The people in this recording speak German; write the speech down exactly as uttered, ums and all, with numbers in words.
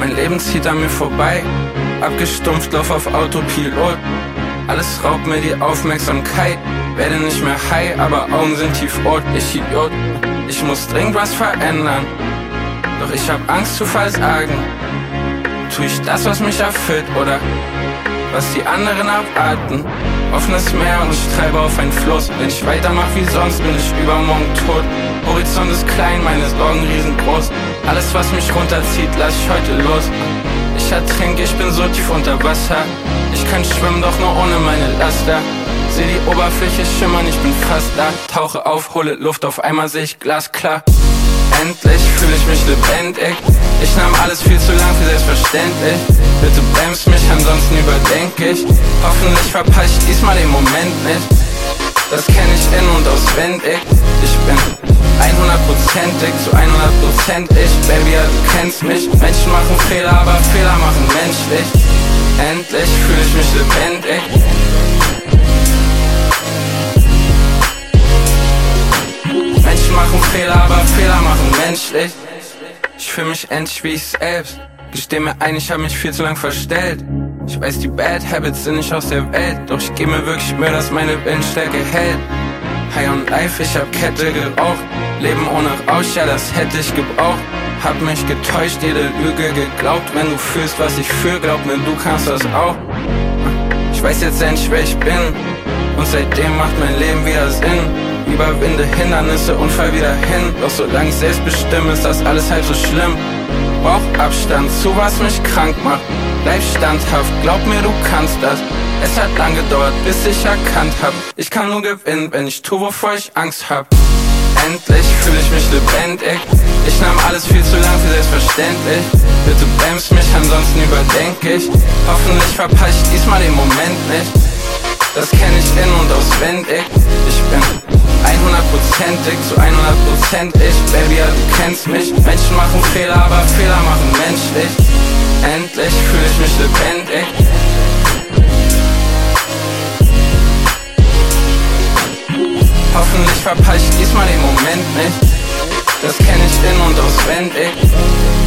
Mein Leben zieht an mir vorbei, abgestumpft, lauf auf Autopilot. Alles raubt mir die Aufmerksamkeit, werde nicht mehr high, aber Augen sind tiefrot. Ich Idiot, ich muss dringend was verändern, doch ich hab Angst zu versagen. Tu ich das, was mich erfüllt, oder was die anderen abarten? Offenes Meer und ich treibe auf einen Fluss. Wenn ich weitermach wie sonst, bin ich übermorgen tot. Horizont ist klein, meine Sorgen riesengroß. Alles, was mich runterzieht, lass ich heute los. Ich ertrinke, ich bin so tief unter Wasser. Ich kann schwimmen, doch nur ohne meine Laster. Seh die Oberfläche schimmern, ich bin fast da. Tauche auf, hole Luft, auf einmal seh ich glasklar. Endlich fühle ich mich lebendig. Ich nahm alles viel zu lang für selbstverständlich. Bitte bremst mich, ansonsten überdenke ich. Hoffentlich verpasse ich diesmal den Moment nicht. Das kenn ich in- und auswendig. Ich bin hundertprozentig zu hundert Prozent ich. Baby, ja, du kennst mich. Menschen machen Fehler, aber Fehler machen menschlich. Endlich fühle ich mich lebendig. Menschen machen Fehler, aber Fehler machen menschlich. Ich fühle mich endlich wie ich selbst. Gesteh mir ein, ich hab mich viel zu lang verstellt. Ich weiß, die Bad Habits sind nicht aus der Welt, doch ich geh mir wirklich Mühe, dass meine Windstärke hält. High on life, ich hab Kette geraucht. Leben ohne Rausch, ja, das hätte ich gebraucht. Hab mich getäuscht, jede Lüge geglaubt. Wenn du fühlst, was ich fühl, glaub mir, du kannst das auch. Ich weiß jetzt endlich, wer ich bin, und seitdem macht mein Leben wieder Sinn. Überwinde Hindernisse und fall wieder hin. Doch solange ich selbst bestimme, ist das alles halb so schlimm. Brauch Abstand zu was mich krank macht. Bleib standhaft, glaub mir, du kannst das. Es hat lang gedauert, bis ich erkannt hab. Ich kann nur gewinnen, wenn ich tu, wovor ich Angst hab. Endlich fühle ich mich lebendig. Ich nahm alles viel zu lang für selbstverständlich. Bitte bremst mich, ansonsten überdenke ich. Hoffentlich verpasse ich diesmal den Moment nicht. Das kenn ich in- und auswendig. Ich bin hundertprozentig zu hundert Prozent ich. Baby, ja, du kennst mich. Menschen machen Fehler, aber Fehler machen menschlich. Endlich fühle ich mich lebendig. Hoffentlich verpasse ich diesmal den Moment nicht. Das kenn ich in- und auswendig.